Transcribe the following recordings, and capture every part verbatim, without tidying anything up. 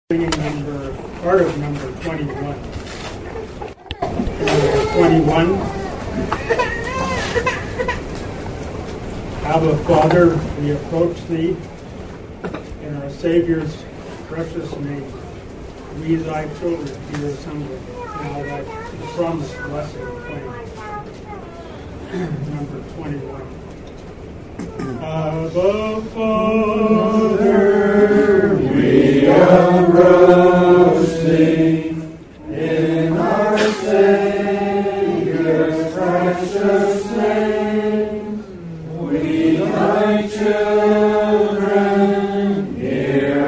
Singing number, part of number twenty-one. Number twenty-one. Abba, Father, we approach Thee in our Savior's precious name. We, Thy children, here assembled, now Thy promised blessing claim. Number twenty-one. Abba, Father, we approach Thee in our Savior's precious name. We, Thy children, here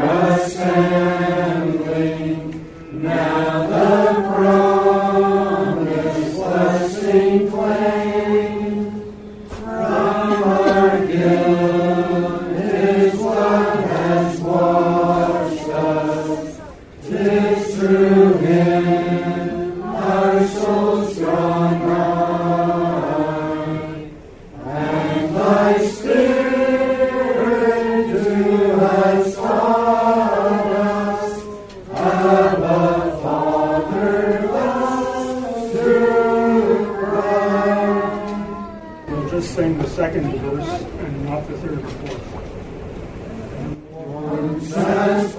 assembling, now the promised blessing claim. From our guilt His blood has washed us. 'Tis through Him our souls drawn nigh, and Thy Spirit to us taught us. Abba, Father, us through Christ. We'll just sing the second verse and not the third or fourth. Once as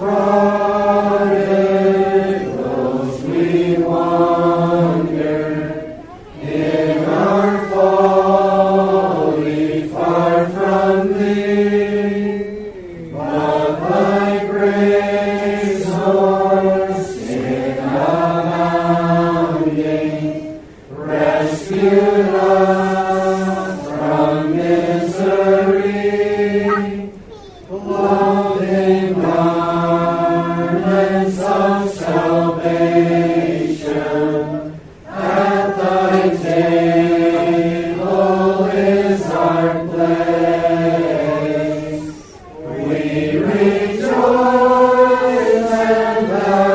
prodigals we wander in our folly far from Thee, but Thy grace o'ers in abounding rescued us from misery. Clothing garments of salvation, at Thy table is our place. We rejoice and Thou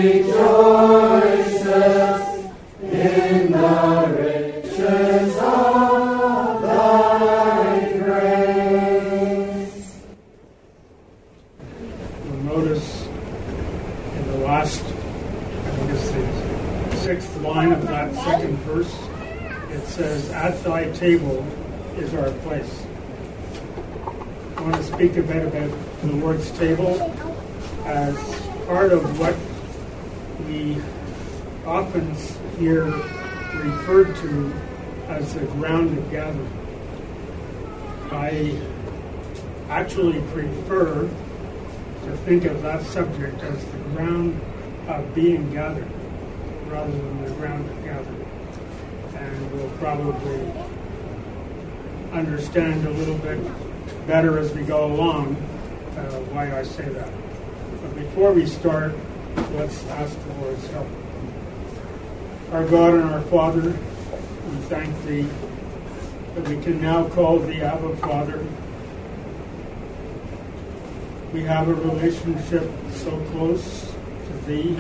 rejoicest in the riches of Thy grace. You'll notice in the last, I think it's the sixth line of that second verse, it says, "At Thy table is our place." I want to speak a bit about the Lord's table as part of what we often hear referred to as the ground of gathering. I actually prefer to think of that subject as the ground of being gathered rather than the ground of gathering. And we'll probably understand a little bit better as we go along uh, why I say that. But before we start, let's ask the Lord's help. Our God and our Father, we thank Thee that we can now call Thee Abba, Father. We have a relationship so close to Thee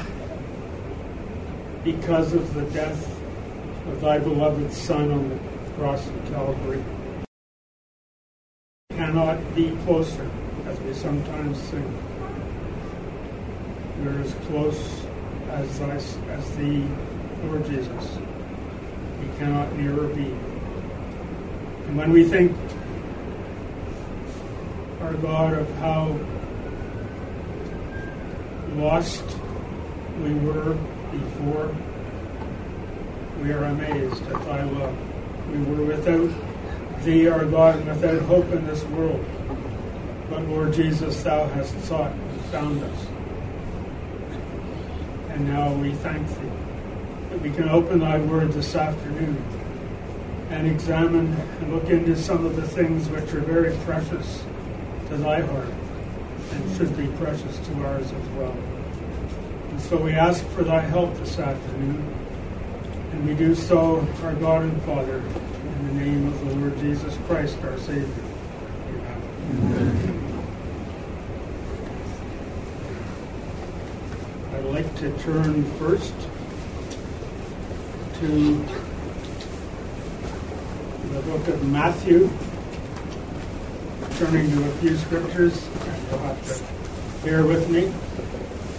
because of the death of Thy beloved Son on the cross of Calvary. We cannot be closer, as we sometimes sing. We're as close as, thy, as Thee, Lord Jesus. We cannot nearer be. And when we think, our God, of how lost we were before, we are amazed at Thy love. We were without Thee, our God, and without hope in this world. But Lord Jesus, Thou hast sought and found us. And now we thank Thee that we can open Thy Word this afternoon and examine and look into some of the things which are very precious to Thy heart and should be precious to ours as well. And so we ask for Thy help this afternoon, and we do so, our God and Father, in the name of the Lord Jesus Christ, our Savior. Amen. Amen. I'd like to turn first to the book of Matthew, turning to a few scriptures, and you'll have to bear with me.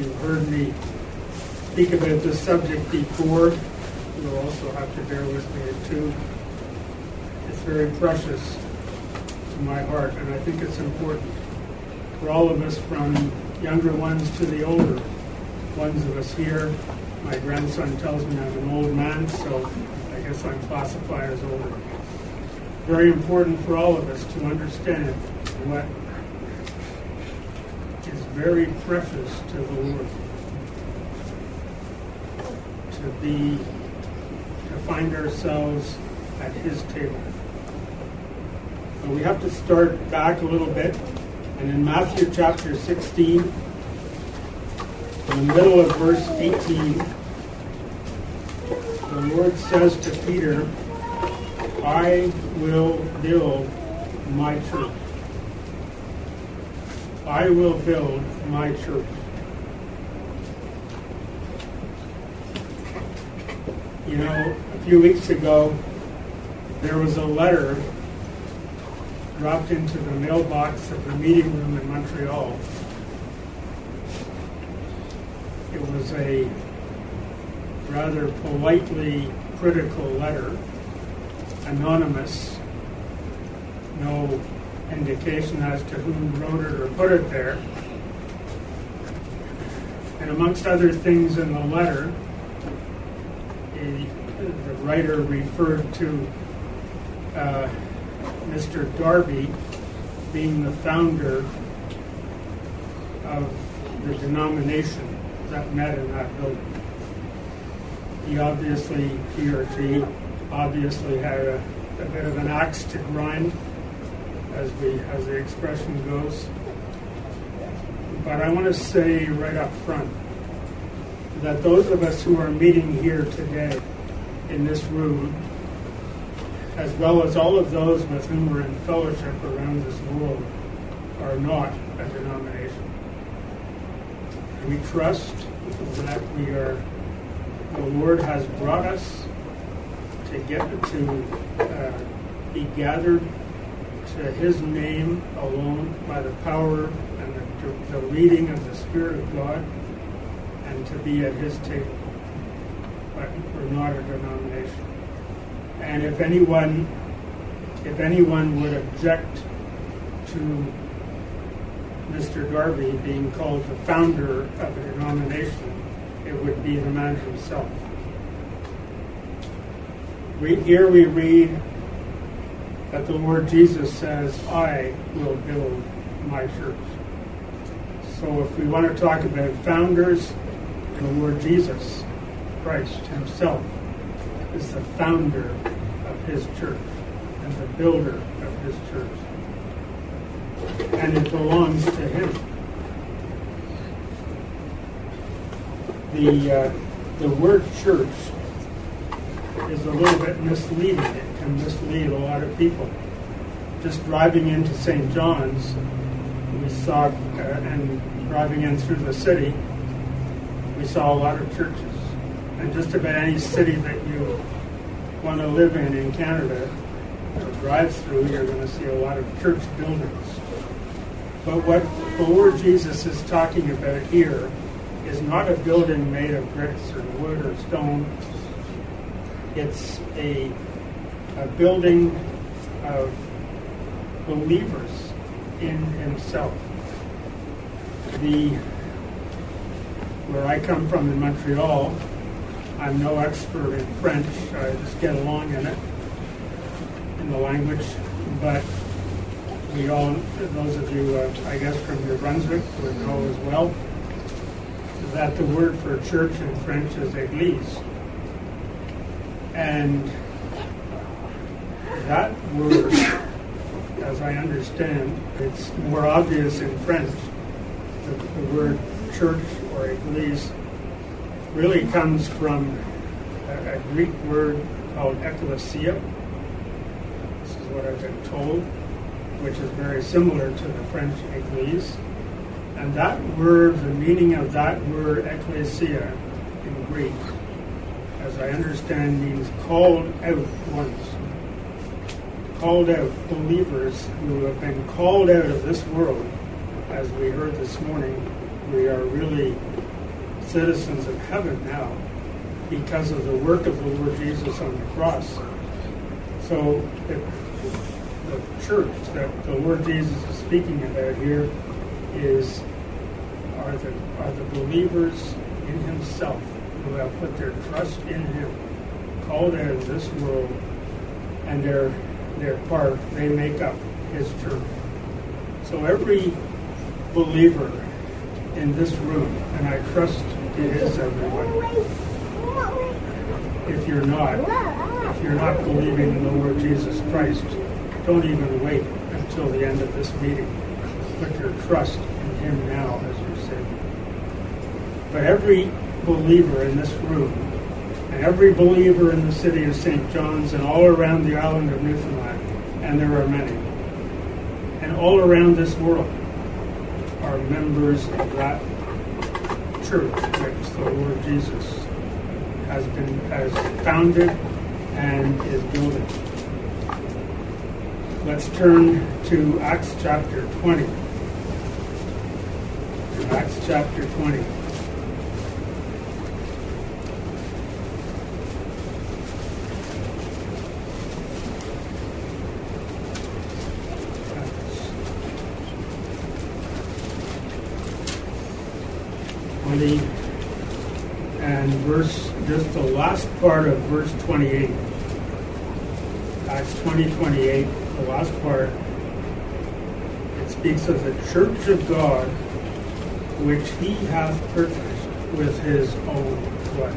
you've heard me speak about this subject before, you'll also have to bear with me too. It's very precious to my heart, and I think it's important for all of us, from younger ones to the older ones of us here. My grandson tells me I'm an old man, so I guess I'm classified as older. Very important for all of us to understand what is very precious to the Lord. To be, to find ourselves at His table. But we have to start back a little bit. And in Matthew chapter sixteen, in the middle of verse eighteen, the Lord says to Peter, I will build my church. I will build my church. You know, a few weeks ago, there was a letter dropped into the mailbox of the meeting room in Montreal. It was a rather politely critical letter, anonymous, no indication as to who wrote it or put it there. And amongst other things in the letter, a, the writer referred to uh, Mister Darby being the founder of the denomination that met in that building. He obviously, he or she, obviously had a, a bit of an axe to grind, as the, as the expression goes. But I want to say right up front that those of us who are meeting here today in this room, as well as all of those with whom we're in fellowship around this world, are not a denomination. We trust that we are, the Lord has brought us to get to uh, be gathered to His name alone by the power and the, the leading of the Spirit of God, and to be at His table. But we're not a denomination. And if anyone, if anyone would object to Mister Darby being called the founder of a denomination, it would be the man himself. We, here we read that the Lord Jesus says, I will build my church. So if we want to talk about founders, the Lord Jesus Christ Himself is the founder of His church and the builder of His church. And it belongs to Him. The, uh, the word church is a little bit misleading. It can mislead a lot of people. Just driving into Saint John's, we saw, uh, and driving in through the city, we saw a lot of churches. And just about any city that you want to live in in Canada, or drive through, you're going to see a lot of church buildings. But what the Lord Jesus is talking about here is not a building made of bricks or wood or stone. It's a, a building of believers in Himself. The where I come from in Montreal, I'm no expert in French. I just get along in it, in the language. But we all, those of you, uh, I guess, from New Brunswick would know as well, that the word for church in French is église. And that word, as I understand, it's more obvious in French. The, the word church or église really comes from a, a Greek word called ekklesia. This is what I've been told, which is very similar to the French église. And that word, the meaning of that word, ekklesia, in Greek, as I understand, means called out ones. Called out believers who have been called out of this world. As we heard this morning, we are really citizens of heaven now because of the work of the Lord Jesus on the cross. So it, the church that the Lord Jesus is speaking about here is are the are the believers in himself who have put their trust in him, called out of this world, and they're they're part, they make up his church. So every believer in this room, and I trust it is everyone. If you're not, if you're not believing in the Lord Jesus Christ, don't even wait until the end of this meeting. Put your trust in him now as your Savior. But every believer in this room, and every believer in the city of Saint John's and all around the island of Newfoundland, and there are many, and all around this world, are members of that church which the Lord Jesus has been has founded and is building. Let's turn to Acts chapter twenty. Acts chapter twenty. twenty and verse, just the last part of verse twenty-eight. Acts twenty, twenty-eight, the last part. It speaks of the church of God, which he hath purchased with his own blood.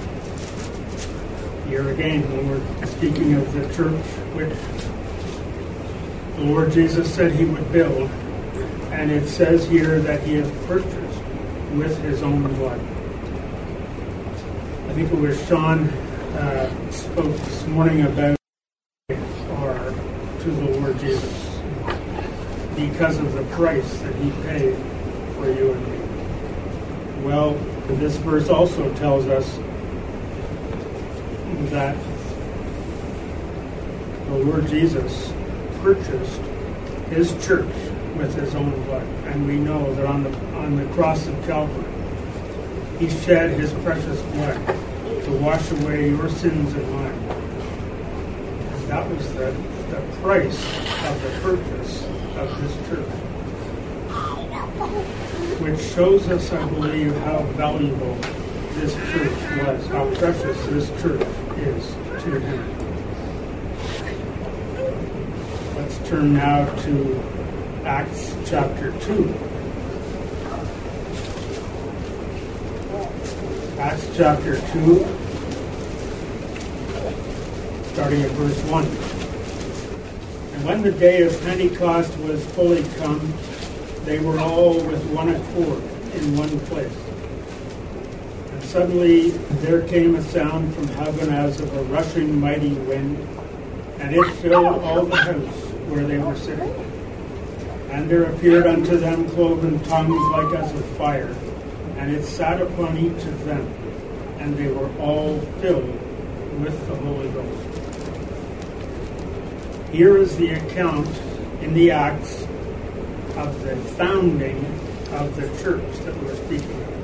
Here again, when we're speaking of the church which the Lord Jesus said he would build, and it says here that he hath purchased with his own blood. I think it was Sean uh, spoke this morning about or to the Lord Jesus because of the price that he paid for you and me. Well, this verse also tells us that the Lord Jesus purchased his church with his own blood. And we know that on the on the cross of Calvary, he shed his precious blood to wash away your sins and mine. And that was the, the price of the purchase of this church. Which shows us, I believe, how valuable this church was, how precious this church is to him. Let's turn now to Acts chapter two. Acts chapter two, starting at verse one. And when the day of Pentecost was fully come, they were all with one accord in one place. And suddenly there came a sound from heaven as of a rushing mighty wind, and it filled all the house where they were sitting. And there appeared unto them cloven tongues like as of fire, and it sat upon each of them, and they were all filled with the Holy Ghost. Here is the account in the Acts of the founding of the church that we're speaking of.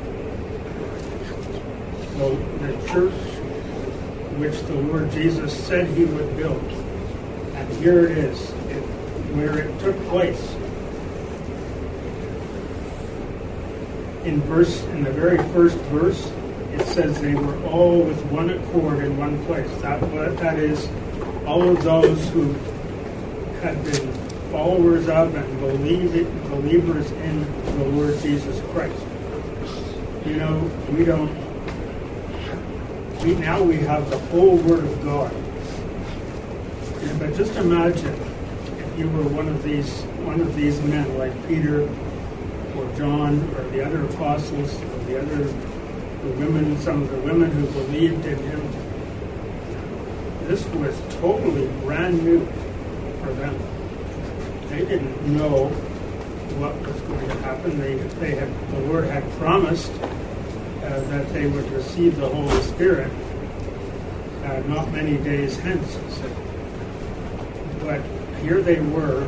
So the church which the Lord Jesus said he would build. And here it is, it, where it took place. In verse, in the very first verse, it says they were all with one accord in one place. That, that is, all of those who had been followers of and believe it, believers in the Lord Jesus Christ. You know, we don't, we now we have the whole Word of God. And, but just imagine if you were one of these, one of these men like Peter or John or the other apostles or the other the women, some of the women who believed in him. This was totally brand new for them. They didn't know what was going to happen. They, they had, the Lord had promised uh, that they would receive the Holy Spirit uh, not many days hence. So, but here they were.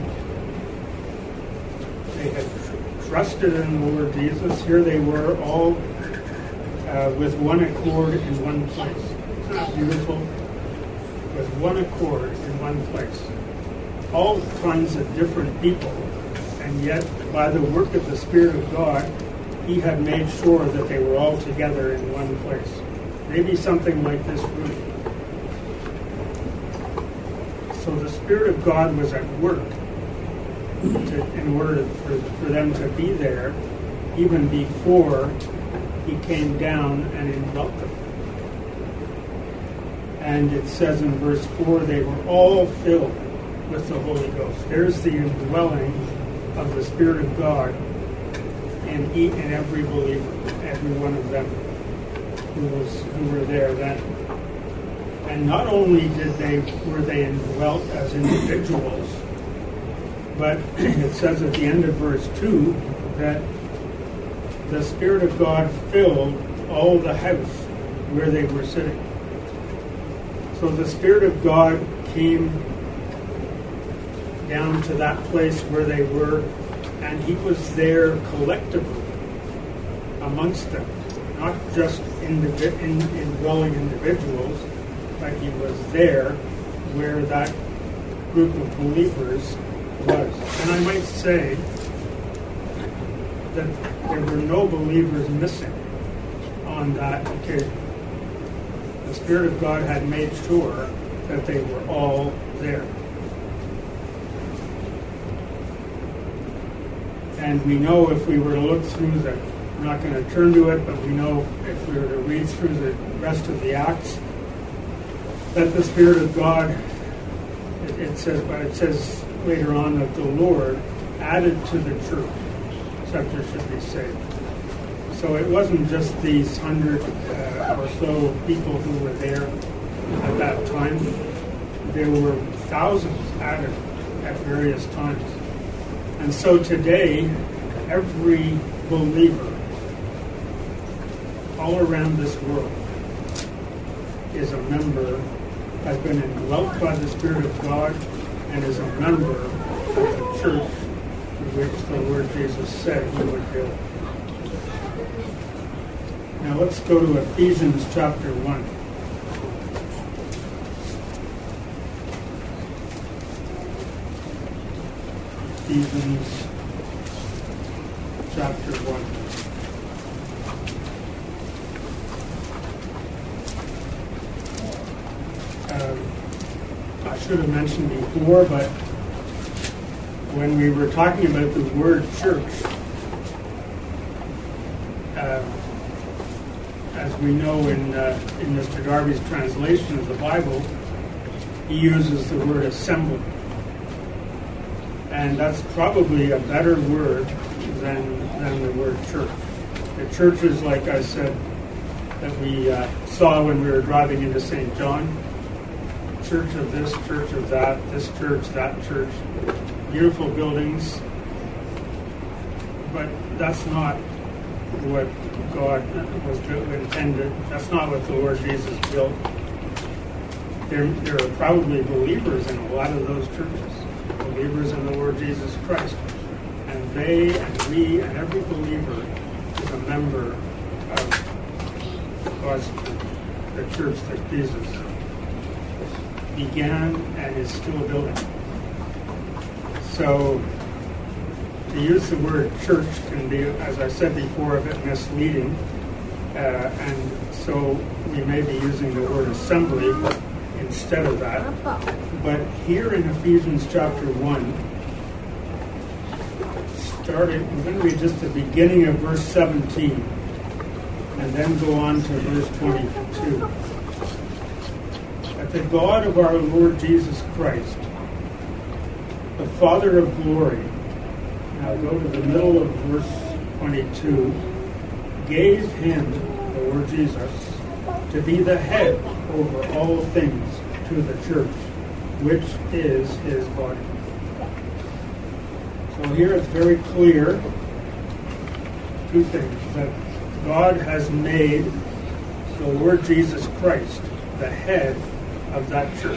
They had tr- trusted in the Lord Jesus. Here they were, all uh, with one accord in one place. Isn't that beautiful? With one accord in one place. All kinds of different people, and yet by the work of the Spirit of God, he had made sure that they were all together in one place. Maybe something like this room. So the Spirit of God was at work to, in order for, for them to be there even before he came down and indwelt them. And it says in verse four, they were all filled with the Holy Ghost. There's the indwelling of the Spirit of God in each and every believer, every one of them who was who were there then. And not only did they were they indwelt as individuals, but it says at the end of verse two that the Spirit of God filled all the house where they were sitting. So the Spirit of God came down to that place where they were, and he was there collectively amongst them, not just indivi- in, indwelling individuals, but he was there where that group of believers was. And I might say that there were no believers missing on that occasion. The Spirit of God had made sure that they were all there. And we know if we were to look through the, we're not going to turn to it, but we know if we were to read through the rest of the Acts, that the Spirit of God, it, it says, but it says later on that the Lord added to the church such as should be saved. So it wasn't just these hundred uh, or so people who were there at that time. There were thousands added at various times. And so today, every believer all around this world is a member, has been indwelt by the Spirit of God, and is a member of the church which the Lord Jesus said he would build. Now let's go to Ephesians chapter one. Ephesians chapter one. Um, I should have mentioned before, but when we were talking about the word church, uh, as we know in uh, in Mister Darby's translation of the Bible, he uses the word assembly. And that's probably a better word than than the word church. The churches, like I said, that we uh, saw when we were driving into Saint John, church of this, church of that, this church, that church, beautiful buildings, but that's not what God was intended. That's not what the Lord Jesus built. There, there are probably believers in a lot of those churches. Believers in the Lord Jesus Christ. And they and we and every believer is a member of God's church, the church that Jesus began and is still building. So to use the word church can be, as I said before, a bit misleading. Uh, and so we may be using the word assembly instead of that. But here in Ephesians chapter one, starting, we're going to read just the beginning of verse seventeen, and then go on to verse twenty-two. That the God of our Lord Jesus Christ, the Father of glory, now go to the middle of verse twenty-two, gave him, the Lord Jesus, to be the head over all things to the church, which is his body. So here it's very clear, two things, that God has made the Lord Jesus Christ the head of that church.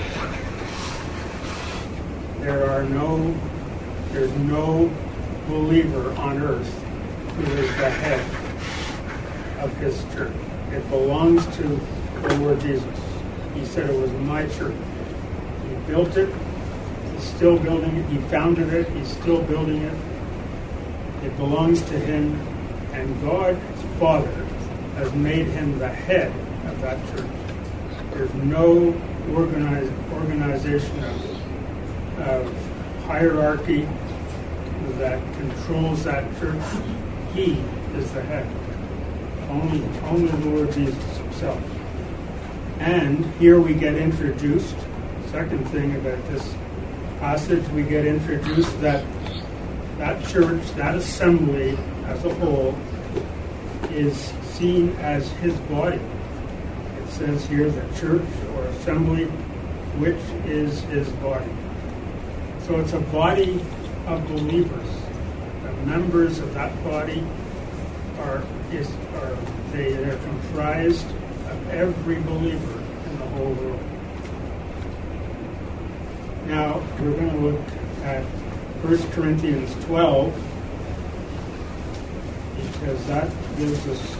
There are no, there's no believer on earth who is the head of his church. It belongs to the Lord Jesus. He said it was my church. He built it. He's still building it. He founded it. He's still building it. It belongs to him. And God, his Father, has made him the head of that church. There's no organized organization of, of hierarchy that controls that church. He is the head. Only, only the Lord Jesus himself. And here we get introduced, second thing about this passage, we get introduced that that church, that assembly as a whole, is seen as his body. It says here the church or assembly, which is his body. So it's a body of believers. The members of that body are is are they are comprised of every believer in the whole world. Now we're going to look at First Corinthians twelve, because that gives us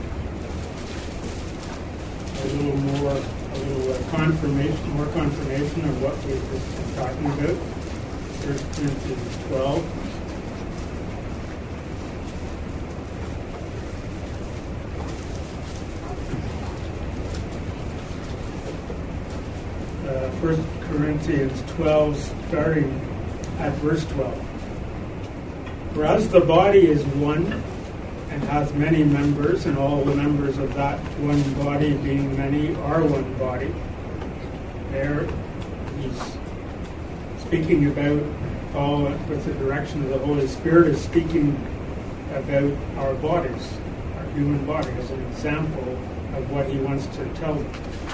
a little more, a little uh, confirmation, more confirmation of what we've just been talking about. First Corinthians twelve. Uh, First Corinthians twelve, starting at verse twelve. For as the body is one, and hath many members, and all the members of that one body, being many, are one body. There, he's speaking about, Paul, with the direction of the Holy Spirit, is speaking about our bodies, our human body, as an example of what he wants to tell them.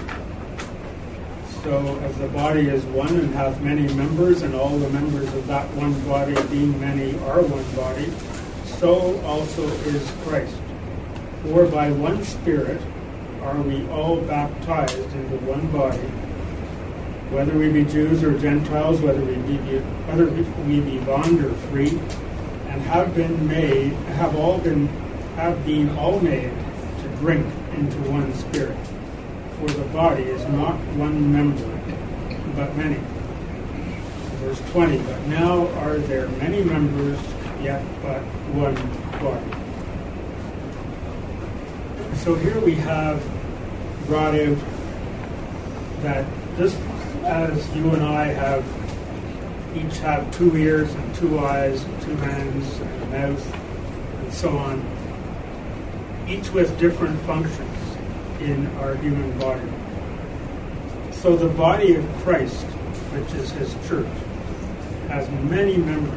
So, as the body is one and hath many members, and all the members of that one body, being many, are one body, so also is Christ. For by one Spirit are we all baptized into one body, whether we be Jews or Gentiles, whether we be whether we be bond or free, and have been made, have all been, have been all made to drink into one Spirit. For the body is not one member, but many. Verse twenty. But now are there many members, yet but one body. So here we have brought out that just as you and I have each have two ears and two eyes and two hands and a mouth and so on, each with different functions in our human body. So the body of Christ, which is his church, has many members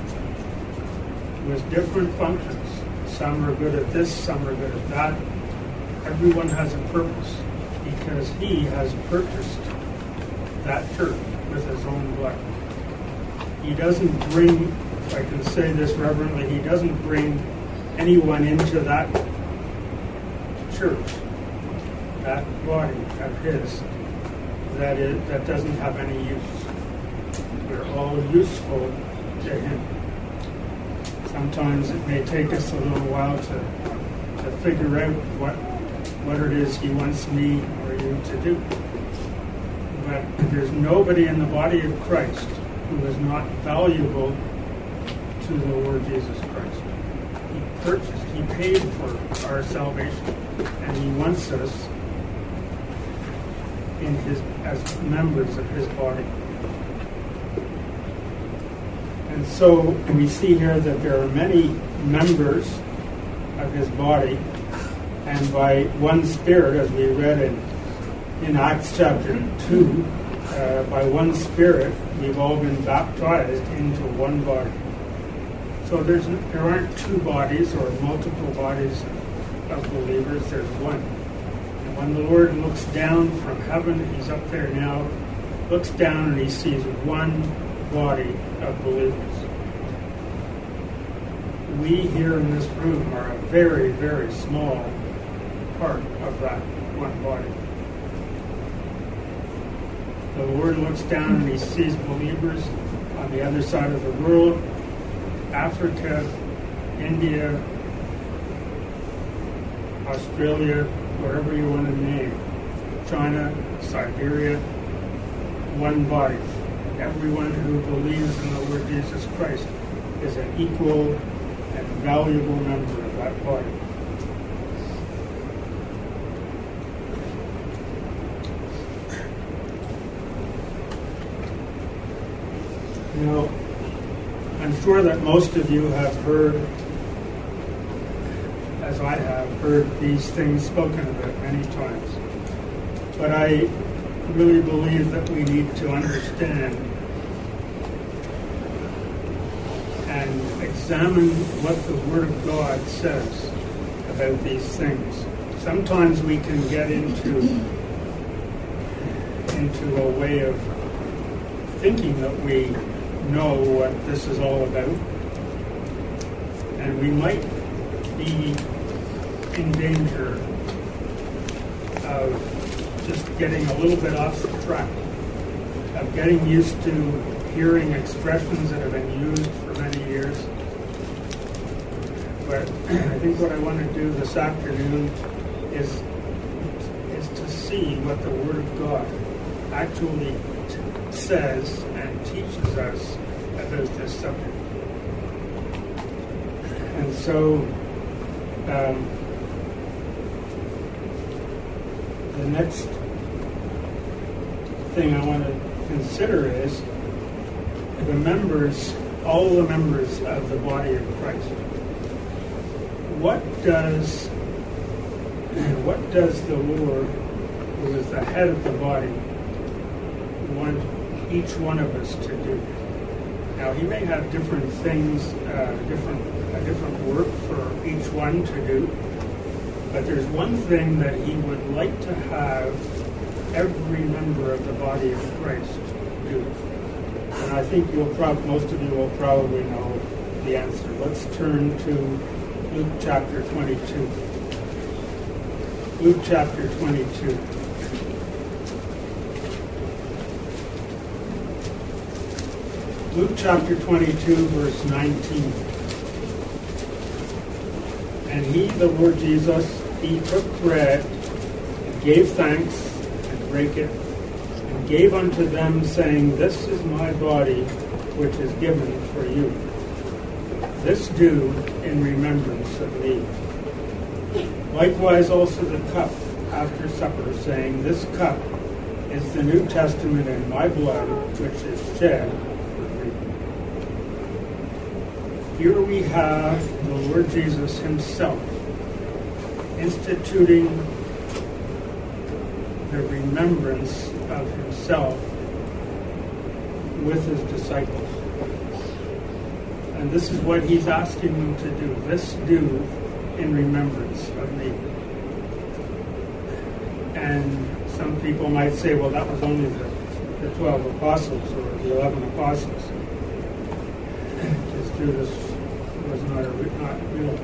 with different functions. Some are good at this, some are good at that. Everyone has a purpose because he has purchased that church with his own blood. He doesn't bring, if I can say this reverently, he doesn't bring anyone into that church, that body of his, that is, that doesn't have any use. We're all useful to him. Sometimes it may take us a little while to, to figure out what what it is he wants me or you to do. But there's nobody in the body of Christ who is not valuable to the Lord Jesus Christ. He purchased, he paid for our salvation, and he wants us in his as members of his body. And so we see here that there are many members of his body, and by one Spirit, as we read in, in Acts chapter two, uh, by one Spirit, we've all been baptized into one body. So there's there aren't two bodies or multiple bodies of believers, there's one. And when the Lord looks down from heaven, he's up there now, looks down and he sees one body of believers. We here in this room are a very, very small part of that one body. The Lord looks down and he sees believers on the other side of the world, Africa, India, Australia, wherever you want to name, China, Siberia, one body. Everyone who believes in the Lord Jesus Christ is an equal and valuable member of that body. You know, I'm sure that most of you have heard, as I have, heard these things spoken about many times. But I really believe that we need to understand and examine what the Word of God says about these things. Sometimes we can get into, into a way of thinking that we know what this is all about, and we might be in danger of just getting a little bit off the track, of getting used to hearing expressions that have been used for many years. But I think what I want to do this afternoon is, is to see what the Word of God actually t- says and teaches us about this subject. And so, um, the next thing I want to consider is the members, all the members of the body of Christ. What does what does the Lord, who is the head of the body, want each one of us to do? Now, he may have different things, uh, different a different work for each one to do, but there's one thing that he would like to have every member of the body of Christ do. And I think you'll prob- most of you will probably know the answer. Let's turn to Luke chapter twenty-two. Luke chapter twenty-two. Luke chapter twenty-two, verse nineteen. And he, the Lord Jesus, he took bread and gave thanks and brake it and gave unto them, saying, This is my body, which is given for you. This do in remembrance of me. Likewise also the cup after supper, saying, This cup is the New Testament in my blood, which is shed for you. Here we have the Lord Jesus himself instituting the remembrance of himself with his disciples. And this is what he's asking them to do. This do in remembrance of me. And some people might say, well, that was only the, the twelve apostles or the eleven apostles. Because Judas was not, a, not real.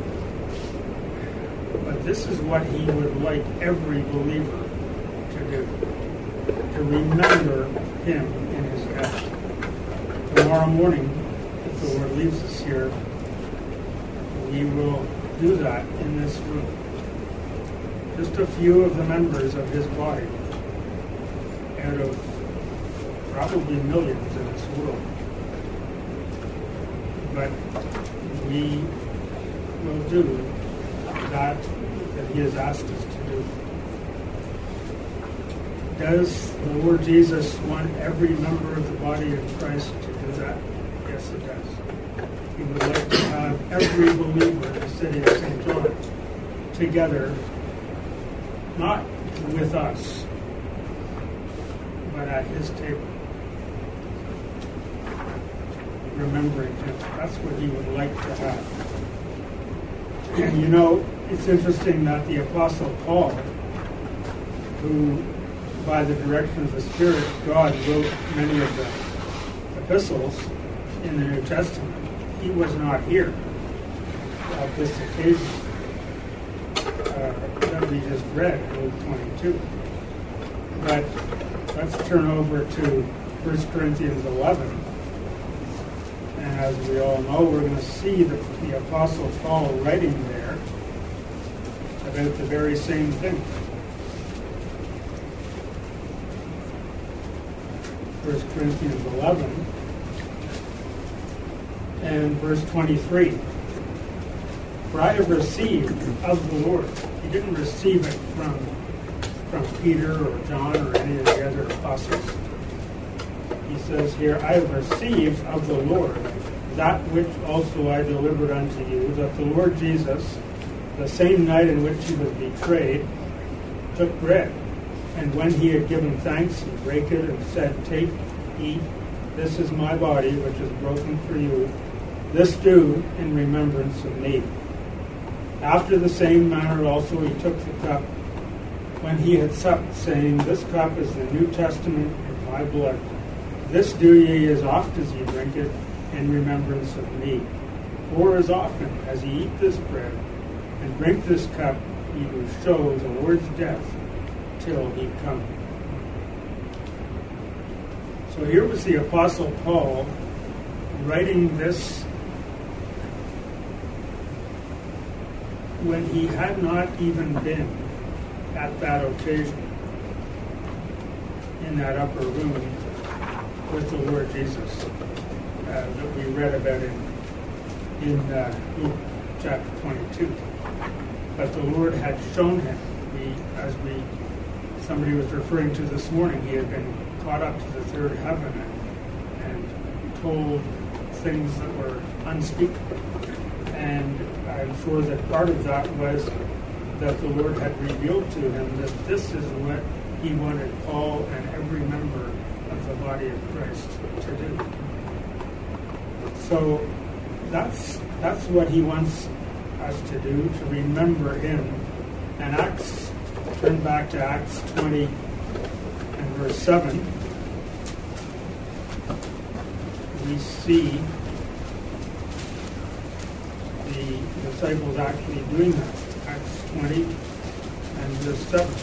But this is what he would like every believer to do. To remember him in his death. Tomorrow morning, if the Lord leaves us here, we will do that in this room. Just a few of the members of his body out of probably millions in this world. But we will do that that he has asked us to do. Does the Lord Jesus want every member of the body of Christ to do that? Yes, it does. He would like to have every believer in the city of Saint John together, not with us, but at his table, remembering him. That's what he would like to have. And you know, it's interesting that the Apostle Paul, who, by the direction of the Spirit, God wrote many of the epistles in the New Testament, he was not here at this occasion uh, that we just read in Luke twenty-two. But let's turn over to First Corinthians eleven. And as we all know, we're going to see the, the Apostle Paul writing there. The about the very same thing. First Corinthians eleven and verse twenty-three. For I have received of the Lord. He didn't receive it from, from Peter or John or any of the other apostles. He says here, I have received of the Lord that which also I delivered unto you, that the Lord Jesus, the same night in which he was betrayed, took bread. And when he had given thanks, he brake it and said, Take, eat, this is my body, which is broken for you. This do in remembrance of me. After the same manner also he took the cup when he had supped, saying, This cup is the New Testament in my blood. This do ye as oft as ye drink it in remembrance of me. For as often as ye eat this bread and drink this cup, ye do show the Lord's death till he come. So here was the Apostle Paul writing this when he had not even been at that occasion in that upper room with the Lord Jesus uh, that we read about in, in uh, Luke chapter twenty-two. But the Lord had shown him, we, as we somebody was referring to this morning, he had been caught up to the third heaven and, and told things that were unspeakable. And I'm sure that part of that was that the Lord had revealed to him that this is what he wanted Paul and every member of the body of Christ to do. So that's that's what he wants us to do, to remember him. And Acts, turn back to Acts twenty and verse seven. We see the disciples actually doing that. Acts twenty and verse seven.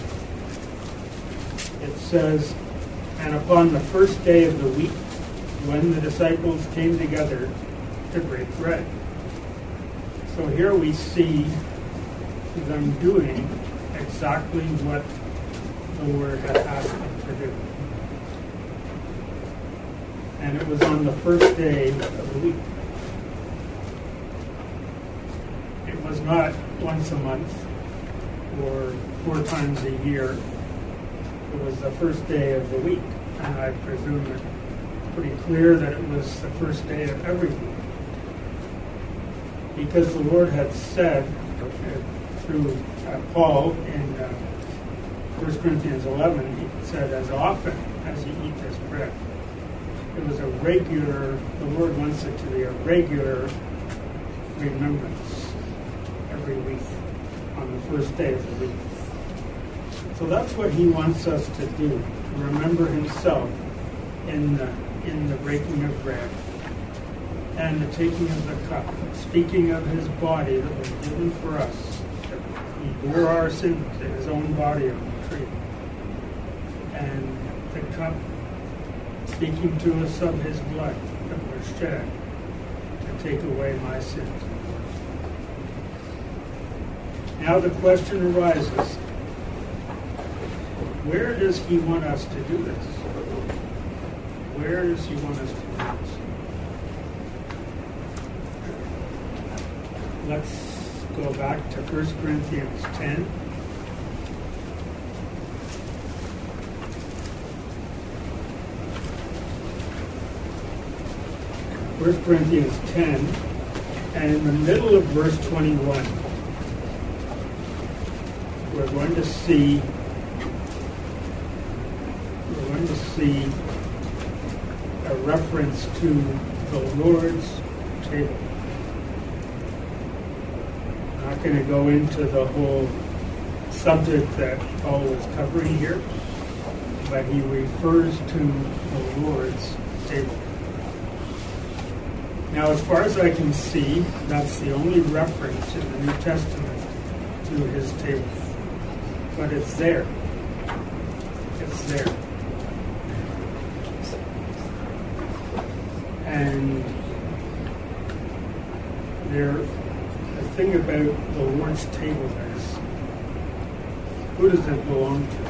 It says, And upon the first day of the week, when the disciples came together to break bread. So here we see them doing exactly what the Lord had asked them to do. And it was on the first day of the week. It was not once a month or four times a year. It was the first day of the week. And I presume it's pretty clear that it was the first day of every week. Because the Lord had said uh, through uh, Paul in uh, First Corinthians eleven, he said, as often as you eat this bread. It was a regular, the Lord wants it to be a regular remembrance every week on the first day of the week. So that's what he wants us to do, to remember himself in the, in the breaking of bread and the taking of the cup, speaking of his body that was given for us. That he bore our sins in his own body on the tree. And the cup speaking to us of his blood that was shed to take away my sins. Now the question arises, where does he want us to do this? Where does he want us to do this? Let's go back to First Corinthians ten. First Corinthians ten, and in the middle of verse twenty-one, we're going to see we're going to see a reference to the Lord's table. I'm not going to go into the whole subject that Paul was covering here, but he refers to the Lord's table. Now, as far as I can see, that's the only reference in the New Testament to his table. But it's there. It's there. And there, the thing about the Lord's table is Who does it belong to?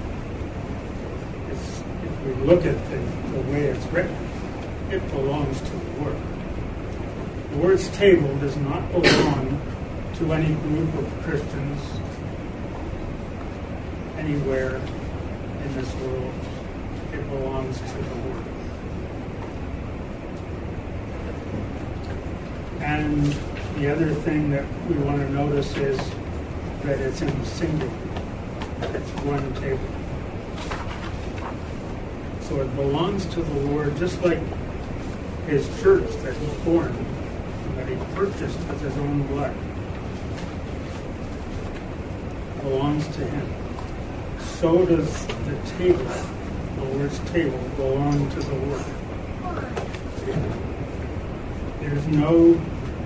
It's, if we look at the, the way it's written, it belongs to the Lord. The Lord's table does not belong to any group of Christians anywhere in this world. It belongs to the Lord. And the other thing that we want to notice is that it's in the singular. It's one table. So it belongs to the Lord, just like his church that he formed, that he purchased with his own blood. Belongs to him. So does the table, the Lord's table, belong to the Lord. There's no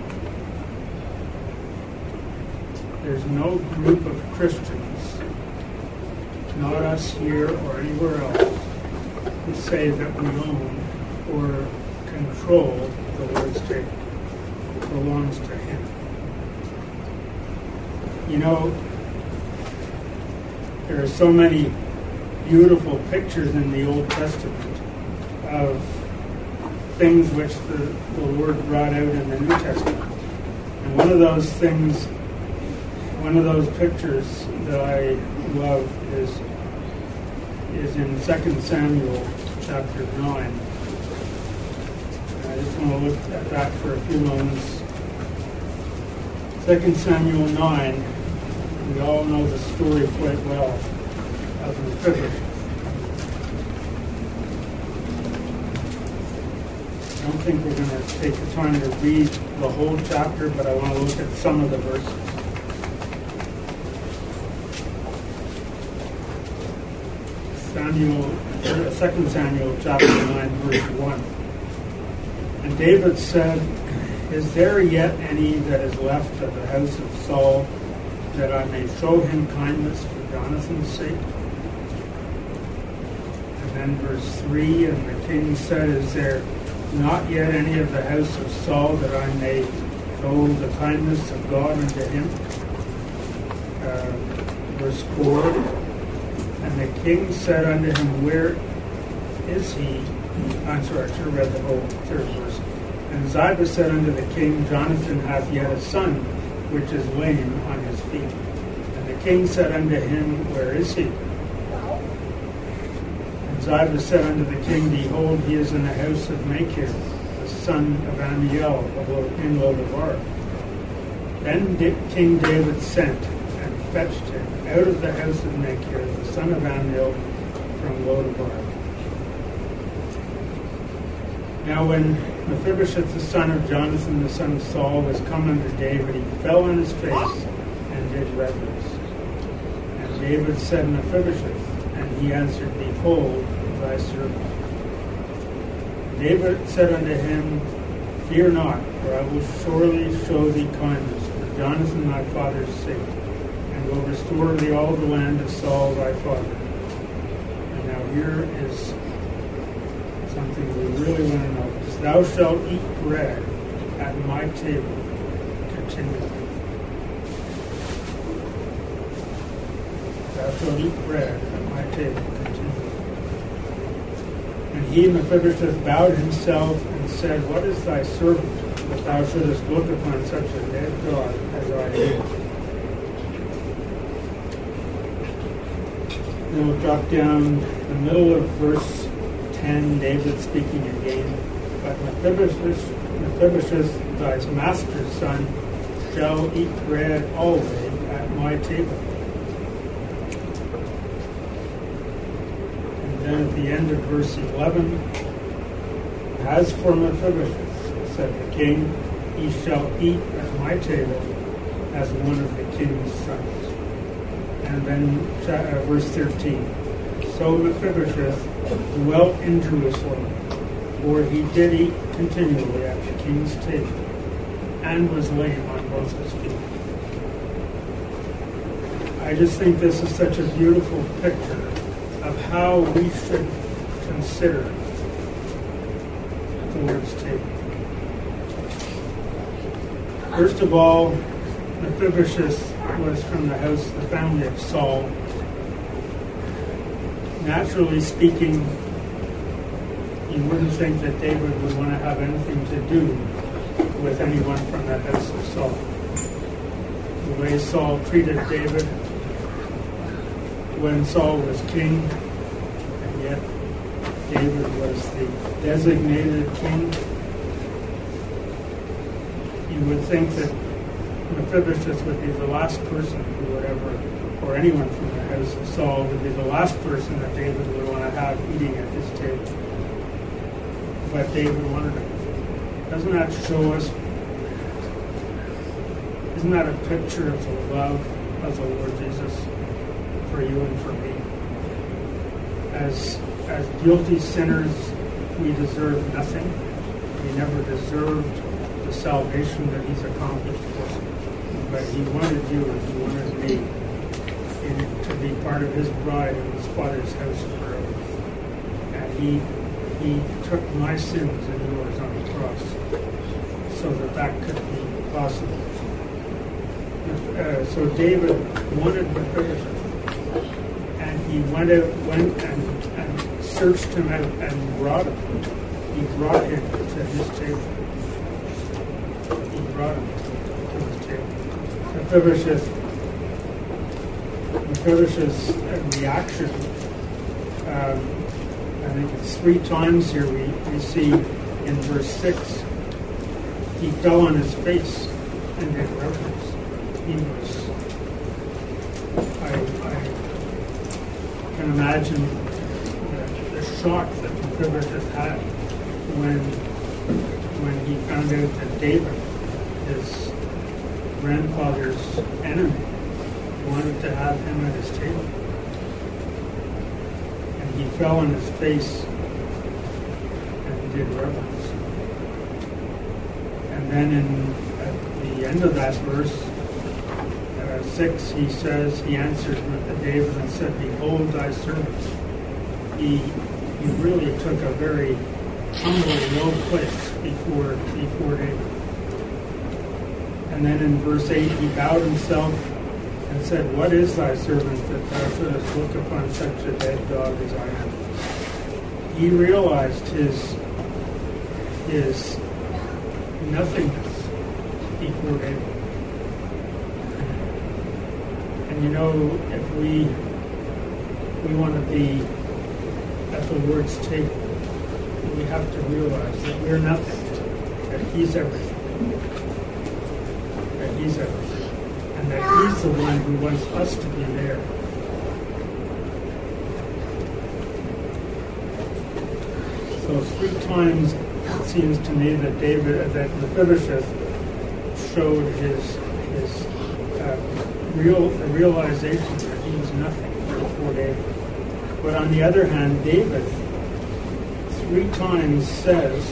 there's no group of Christians, not us here or anywhere else, who say that we own or control the Lord's table. It belongs to him. You know, there are so many beautiful pictures in the Old Testament of things which the, the Lord brought out in the New Testament. And one of those things, one of those pictures that I love is, is in Second Samuel chapter nine. I just want to look at that for a few moments. Second Samuel nine, we all know the story quite well of Mephibosheth. I don't think we're going to take the time to read the whole chapter, but I want to look at some of the verses. Samuel, Second Samuel chapter nine, verse one. And David said, "Is there yet any that is left of the house of Saul, that I may show him kindness for Jonathan's sake?" And then verse three, and the king said, "Is there not yet any of the house of Saul, that I may show the kindness of God unto him?" Uh, verse four, and the king said unto him, "Where is he?" I'm sorry, I should have read the whole third verse. And Ziba said unto the king, "Jonathan hath yet a son, which is lame on his feet." And the king said unto him, "Where is he?" And Ziba said unto the king, "Behold, he is in the house of Machir, the son of Amiel, in Lodabar." Then King David sent and fetched him out of the house of Machir, the son of Amiel, from Lodabar. Now when Mephibosheth, the son of Jonathan, the son of Saul, was come unto David, he fell on his face and did reverence. And David said, "Mephibosheth," and he answered, "Behold, thy servant." David said unto him, "Fear not, for I will surely show thee kindness for Jonathan thy father's sake, and will restore thee all the land of Saul thy father." And now here is something we really want to know. "Thou shalt eat bread at my table continually." Thou shalt eat bread at my table continually. And he, Mephibosheth, bowed himself and said, "What is thy servant, that thou shouldest look upon such a dead God as I am?" Then we'll drop down the middle of verse ten, David speaking again. "But Mephibosheth, Mephibosheth, thy master's son, shall eat bread always at my table." And then at the end of verse eleven, "As for Mephibosheth," said the king, "he shall eat at my table as one of the king's sons." And then uh, verse thirteen, "So Mephibosheth dwelt in Jerusalem, for he did eat continually at the king's table, and was lame on both his feet." I just think this is such a beautiful picture of how we should consider the Lord's table. First of all, Mephibosheth was from the house, the family of Saul. Naturally speaking, you wouldn't think that David would want to have anything to do with anyone from the house of Saul. The way Saul treated David when Saul was king, and yet David was the designated king. You would think that Mephibosheth would be the last person who would ever, or anyone from the house of Saul would be the last person that David would want to have eating at his table. But David wanted it. Doesn't that show us, isn't that a picture of the love of the Lord Jesus for you and for me? As, as guilty sinners, we deserve nothing. We never deserved the salvation that he's accomplished for us. But he wanted you and he wanted me in, to be part of his bride in his Father's house forever. And he he took my sins and yours on the cross so that that could be possible. Uh, so David wanted Mephibosheth, and he went out, went and, and searched him out and brought him. He brought him to his table. He brought him to his table. Mephibosheth, Mephibosheth's reaction, um, I think it's three times here we, we see in verse six, he fell on his face and did reverence. He was, I, I can imagine the, the shock that Mephibosheth had when, when he found out that David, his grandfather's enemy, wanted to have him at his table. And he fell on his face and did reverence. And then in, at the end of that verse, uh, six, he says, he answered David and said, "Behold thy servant." He, he really took a very humble, low place before, before David. And then in verse eight, he bowed himself and said, "What is thy servant that thou shouldest look upon such a dead dog as I am?" He realized his, his nothingness before David. And you know, if we we want to be at the Lord's table, we have to realize that we're nothing, that he's everything, that he's everything, and that he's the one who wants us to be there. So three times it seems to me that David, that Mephibosheth showed his his uh, real the realization that he was nothing before David. But on the other hand, David three times says,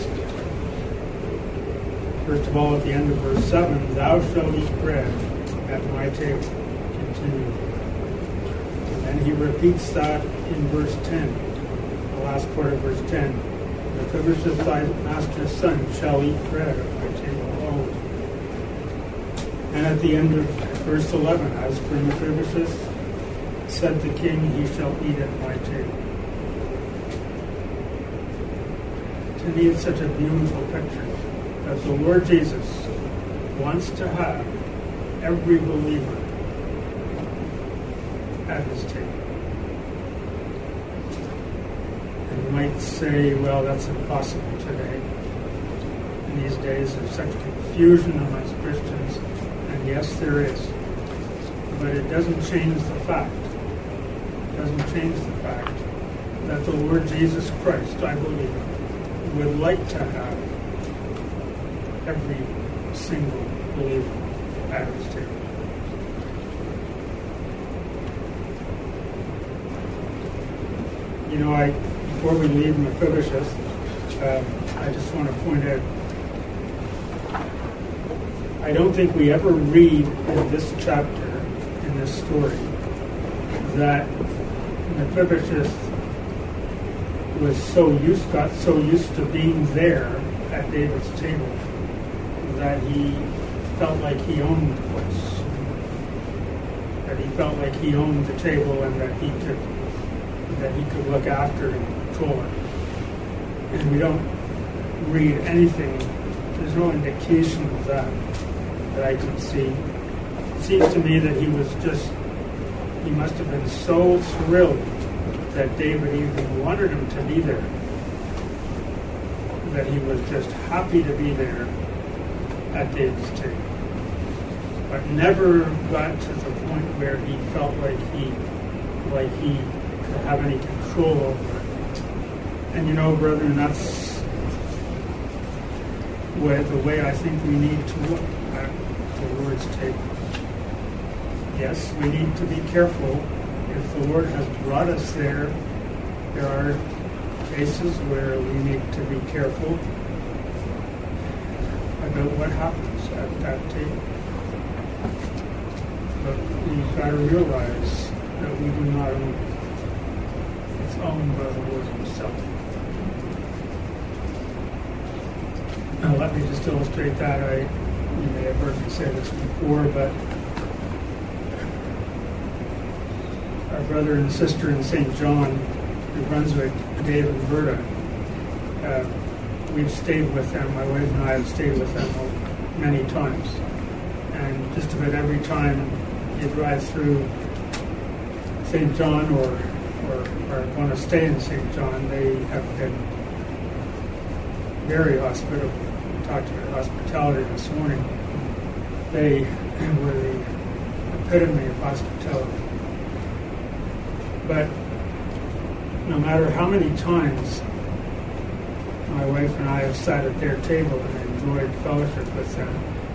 first of all, at the end of verse seven, "Thou shalt eat bread at my table," continually. And then he repeats that in verse ten, the last part of verse ten. "Mephibosheth, thy master's son, shall eat bread at my table always." And at the end of verse eleven, "As for Mephibosheth, said the king, he shall eat at my table." To me, it's such a beautiful picture that the Lord Jesus wants to have every believer at his table. And you might say, well, that's impossible today. In these days, there's such confusion amongst Christians, and yes, there is. But it doesn't change the fact, it doesn't change the fact that the Lord Jesus Christ, I believe, would like to have every single believer at his table. You know, I before we leave Mephibosheth, uh, I just want to point out, I don't think we ever read in this chapter, in this story, that Mephibosheth was so used, got so used to being there at David's table that he felt like he owned the place. he felt like he owned the table and that he could that he could look after and control it. And we don't read anything. There's no indication of that that I can see. It seems to me that he was just, he must have been so thrilled that David even wanted him to be there, that he was just happy to be there at David's table, but never got to the point where he felt like he like he could have any control over it. And you know, brethren, that's where, the way I think we need to look at the Lord's table. Yes, we need to be careful. If the Lord has brought us there, there are cases where we need to be careful about what happens at that table. But we've got to realize that we do not own it. It's owned by the Lord himself. Now let me just illustrate that. I, you may have heard me say this before, but our brother and sister in Saint John, New Brunswick, Dave and Berta, uh, we've stayed with them. My wife and I have stayed with them many times. And just about every time you drive through Saint John or, or, or want to stay in Saint John, they have been very hospitable. We talked about hospitality this morning. They were the epitome of hospitality. But no matter how many times my wife and I have sat at their table and enjoyed fellowship with them,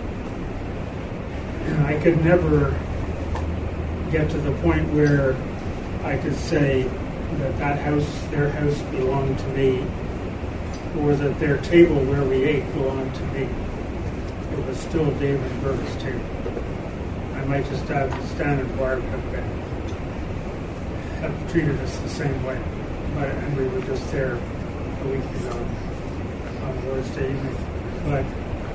and I could never get to the point where I could say that that house, their house, belonged to me, or that their table where we ate belonged to me. It was still David and Berta's table. I might just have to stand and Barb have been have treated us the same way. But, and we were just there a week ago on Thursday evening. But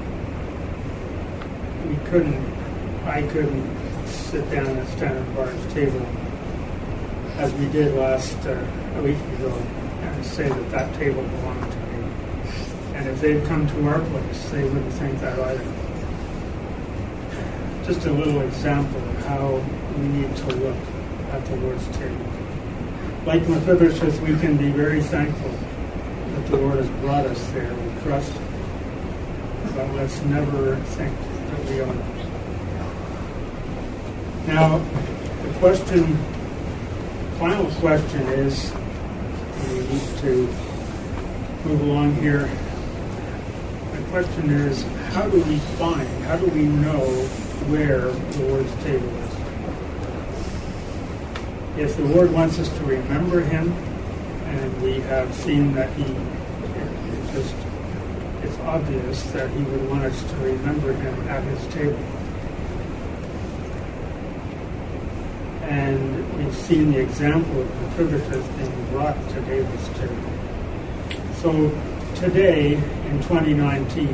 we couldn't, I couldn't sit down and stand at Barb's table as we did last uh, a week ago and say that that table belonged to me. And if they'd come to our place, they wouldn't think that either. Just a little example of how we need to look at the Lord's table. Like Mephibosheth, we can be very thankful that the Lord has brought us there with trust, but let's never think that we own it. Now, the question, final question is, we need to move along here. The question is, how do we find, how do we know where the Lord's table is? If the Lord wants us to remember him, and we have seen that he, it's just, it's obvious that he would want us to remember him at his table. And we've seen the example of Mephibosheth being brought to David's table. So today, in twenty nineteen,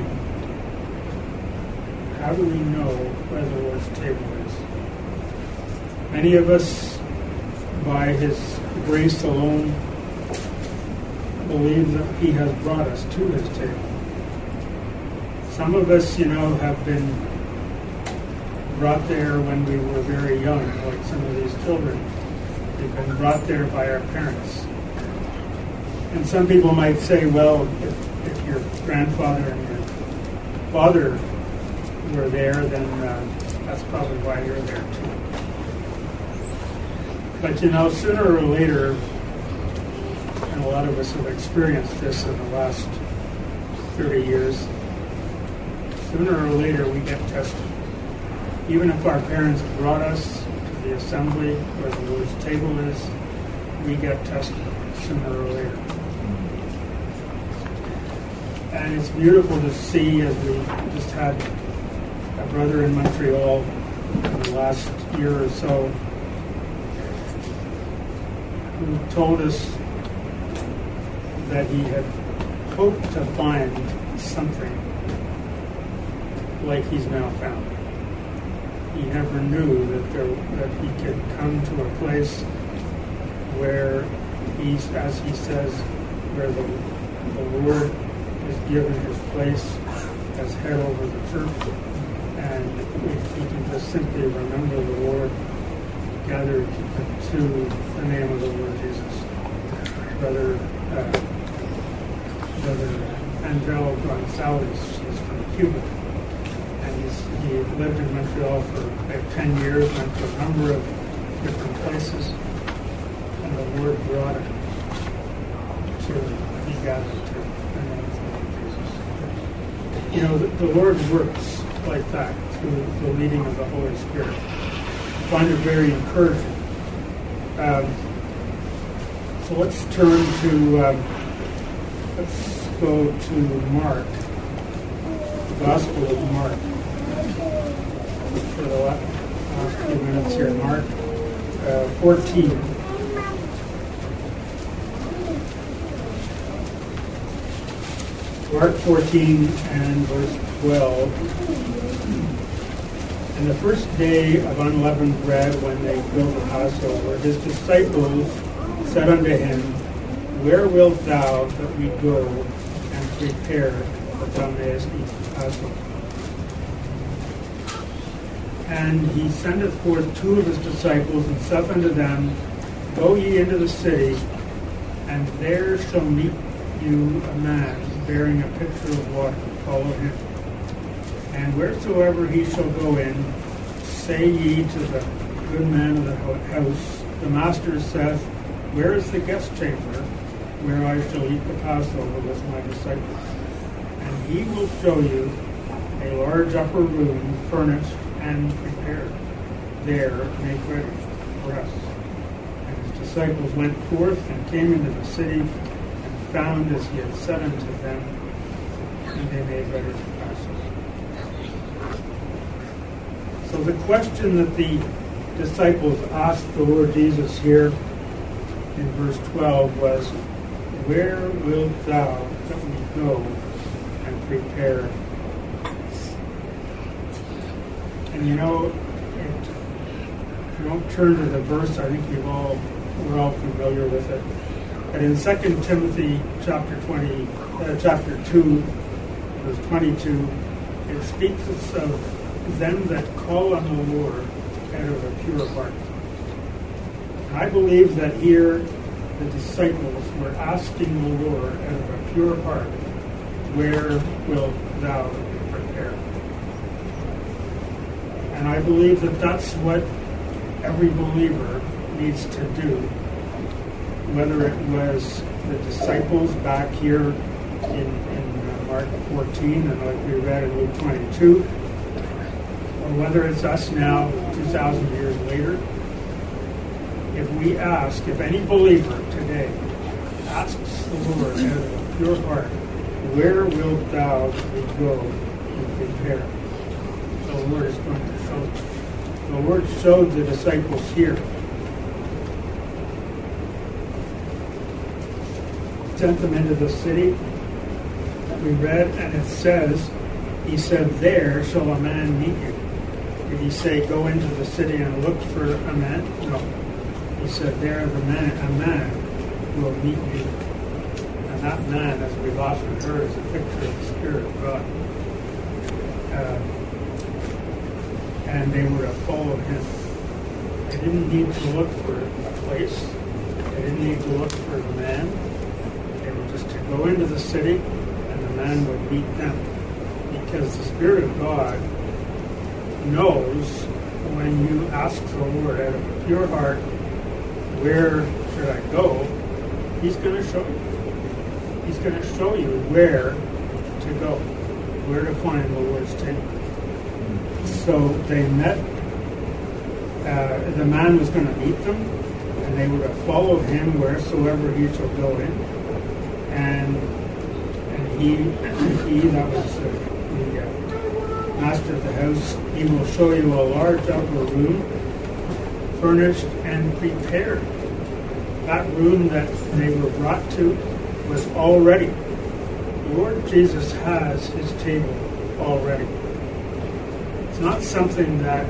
how do we know where the Lord's table is? Many of us, by his grace alone, believe that he has brought us to his table. Some of us, you know, have been brought there when we were very young, like some of these children. They've been brought there by our parents. And some people might say, well, if, if your grandfather and your father were there, then uh, that's probably why you're there too. But you know, sooner or later, and a lot of us have experienced this in the last thirty years, sooner or later we get tested. Even if our parents brought us to the assembly where the Lord's table is, we get tested sooner or later. And it's beautiful to see, as we just had a brother in Montreal in the last year or so, who told us that he had hoped to find something like he's now found. he never knew that there that he could come to a place where he's, as he says, where the, the Lord is given his place as head over the church, and if he can just simply remember the Lord gathered to the name of the Lord Jesus. Brother, uh, Brother Angelo Gonzalez is from Cuba, and he's, he lived in Montreal for about ten years, went to a number of different places, and the Lord brought him to be gathered to the name of the Lord Jesus. You know, the, the Lord works like that through the leading of the Holy Spirit. I find it very encouraging. Um, so let's turn to, um, let's go to Mark, the Gospel of Mark, for the last few minutes here. Mark uh, fourteen. Mark fourteen and verse twelve. And the first day of unleavened bread, when they built the Passover, his disciples said unto him, Where wilt thou that we go and prepare that thou mayest eat the Passover? And he sendeth forth two of his disciples, and saith unto them, Go ye into the city, and there shall meet you a man bearing a pitcher of water. Follow him. And wheresoever he shall go in, say ye to the good man of the house, The master saith, Where is the guest chamber, where I shall eat the Passover with my disciples? And he will show you a large upper room, furnished and prepared. There make ready for us. And his disciples went forth and came into the city, and found as he had said unto them, and they made ready the Passover. So the question that the disciples asked the Lord Jesus here in verse twelve was, Where wilt thou that we go and prepare? And you know, it, if you don't turn to the verse, I think we've all, we're all familiar with it. But in Second Timothy chapter twenty, uh, chapter two, verse twenty-two, it speaks of them that call on the Lord out of a pure heart. And I believe that here the disciples were asking the Lord out of a pure heart, Where wilt thou prepare? And I believe that that's what every believer needs to do, whether it was the disciples back here in, in Mark fourteen, and like we read in Luke twenty-two, or whether it's us now, two thousand years later. If we ask, if any believer today asks the Lord out of a pure heart, Where wilt thou go and prepare? The Lord is going to show them. The Lord showed the disciples here. Sent them into the city. We read, and it says, He said, There shall a man meet you. Did he say, Go into the city and look for a man? No. He said, There the man, a man will meet you. And that man, as we've often heard, is a picture of the Spirit of God. Uh, and they were to follow him. They didn't need to look for a place. They didn't need to look for a man. They were just to go into the city, and the man would meet them. Because the Spirit of God knows when you ask the Lord out of a pure heart, Where should I go? He's going to show you. He's going to show you where to go, where to find the Lord's table. So they met. Uh, the man was going to meet them, and they were to follow him wheresoever he shall go in. And and he, he that was the, the uh, master of the house, he will show you a large upper room, furnished and prepared. That room that they were brought to was already. The Lord Jesus has his table already. It's not something that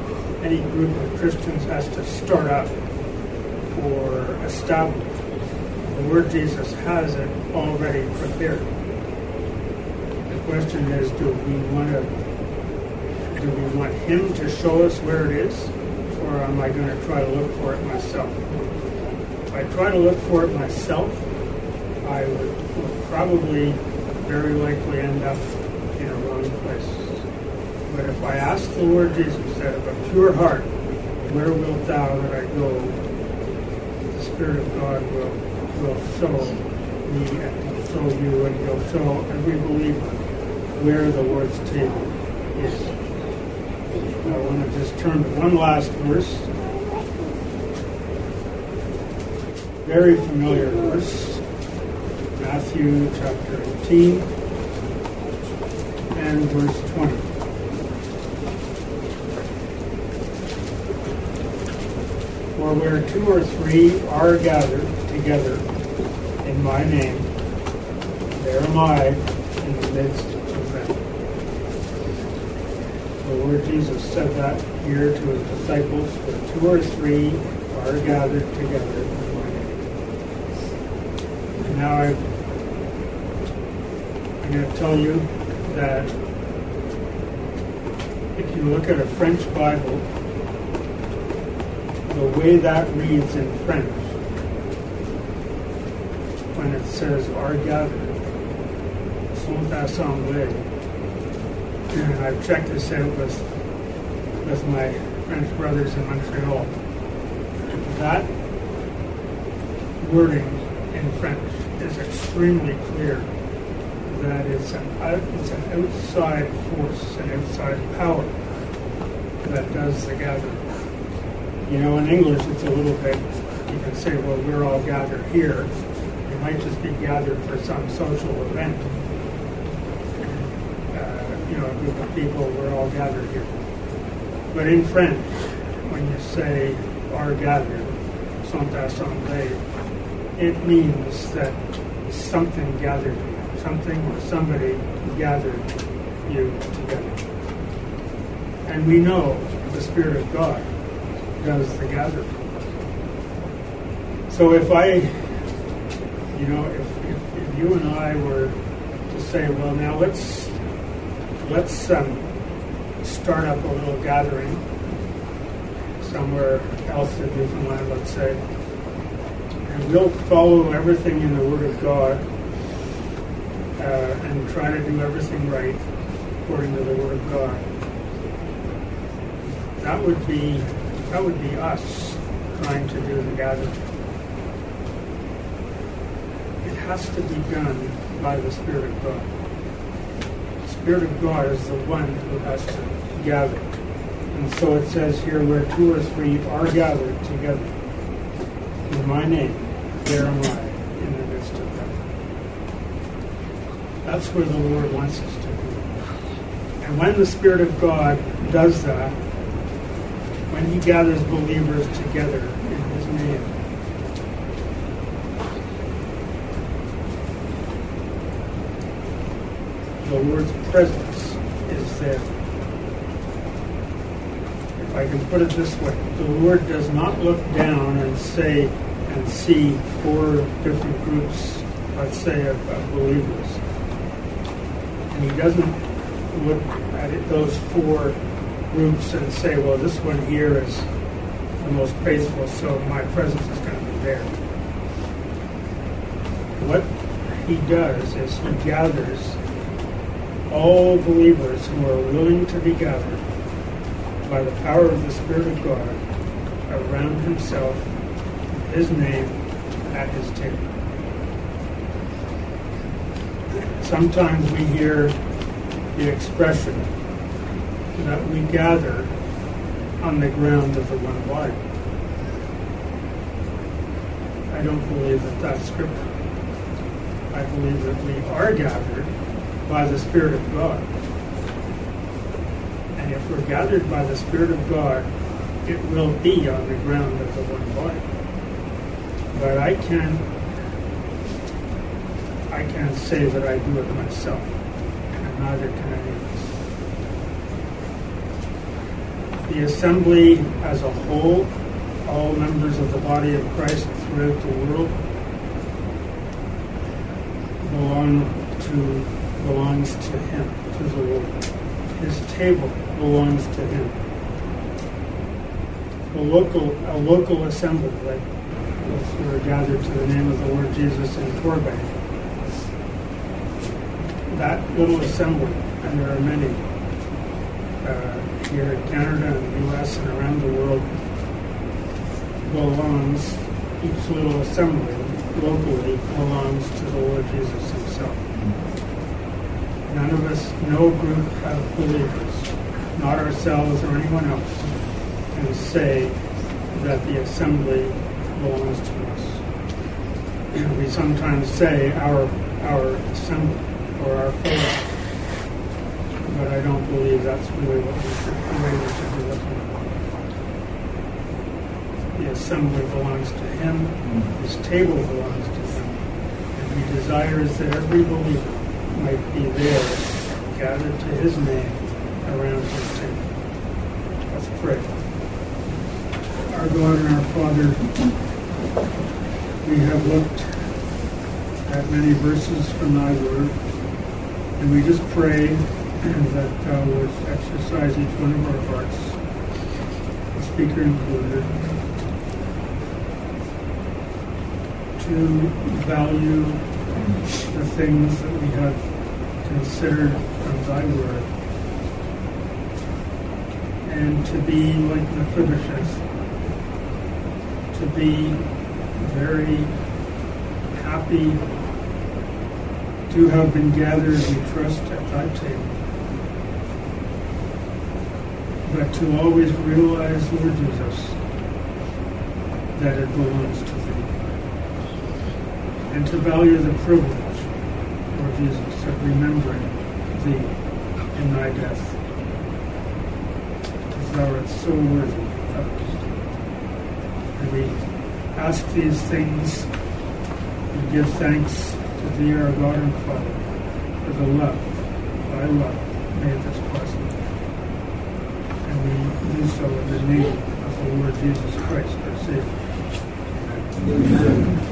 any group of Christians has to start up or establish. The Lord Jesus has it already prepared. The question is, do we want to, do we want Him to show us where it is, or am I going to try to look for it myself? If I try to look for it myself, I would, would probably very likely end up in a wrong place. But if I ask the Lord Jesus that of a pure heart, where wilt thou that I go? The Spirit of God will, will show me and He'll show you and He'll show every believer where the Lord's table is. I want to just turn to one last verse. Very familiar verse. Matthew chapter eighteen and verse twenty. For where two or three are gathered together in my name, there am I in the midst of them. The Lord Jesus said that here to His disciples, where two or three are gathered together in my name. And now I, I'm going to tell you that if you look at a French Bible, the way that reads in French, when it says are gathered, sont assemblés, and I've checked this out with, with my French brothers in Montreal, that wording in French is extremely clear that it's an, it's an outside force, an outside power that does the gathering. You know, in English, it's a little bit, you can say, well, we're all gathered here. You might just be gathered for some social event. Uh, you know, a group of people, we're all gathered here. But in French, when you say are gathered, sont assemblés, it means that something gathered you, something or somebody gathered you together. And we know the Spirit of God does the gathering. So if I, you know, if, if, if you and I were to say, well, now let's let's um, start up a little gathering somewhere else in Newfoundland, let's say, and we'll follow everything in the Word of God uh, and try to do everything right according to the Word of God. That would be That would be us trying to do the gathering. It has to be done by the Spirit of God. The Spirit of God is the one who has to gather. And so it says here, where two or three are gathered together in my name, there am I in the midst of them. That's where the Lord wants us to be. And when the Spirit of God does that, when He gathers believers together in His name, the Lord's presence is there. If I can put it this way, the Lord does not look down and say and see four different groups, let's say, of, of believers. And He doesn't look at it, those four groups and say, well, this one here is the most faithful, so my presence is going to be there. What He does is He gathers all believers who are willing to be gathered by the power of the Spirit of God around Himself, His name, at His table. Sometimes we hear the expression that we gather on the ground of the one body. I don't believe that that's scripture. I believe that we are gathered by the Spirit of God. And if we're gathered by the Spirit of God, it will be on the ground of the one body. But I can't I can't say that I do it myself, and neither can any of us. The assembly as a whole, all members of the body of Christ throughout the world, belong to belongs to him, to the Lord. His table belongs to him. A local, a local assembly, like if we were gathered to the name of the Lord Jesus in Corbank. That little assembly, and there are many uh, here in Canada and the U S and around the world, belongs, each little assembly locally belongs to the Lord Jesus himself. None of us, no group of believers, not ourselves or anyone else, can say that the assembly belongs to us. We sometimes say our our assembly or our fellowship, but I don't believe that's really what we should, the way we should be looking at it. The assembly belongs to him, his table belongs to him, and he desires that every believer might be there, gathered to his name around his table. Let's pray. Our God and our Father, we have looked at many verses from thy word, and we just pray that thou would exercise each one of our hearts, the speaker included, to value the things that we have considered from thy word, and to be like Mephibosheth, to be very happy to have been gathered, we trust, at thy table, but to always realize, Lord Jesus, that it belongs to thee, and to value the privilege, Lord Jesus, of remembering thee in thy death, because thou art so worthy of us. And we ask these things and give thanks to thee, our God and Father, for the love, thy love, made this possible. And we do so in the name of the Lord Jesus Christ, our Savior. Amen. Amen.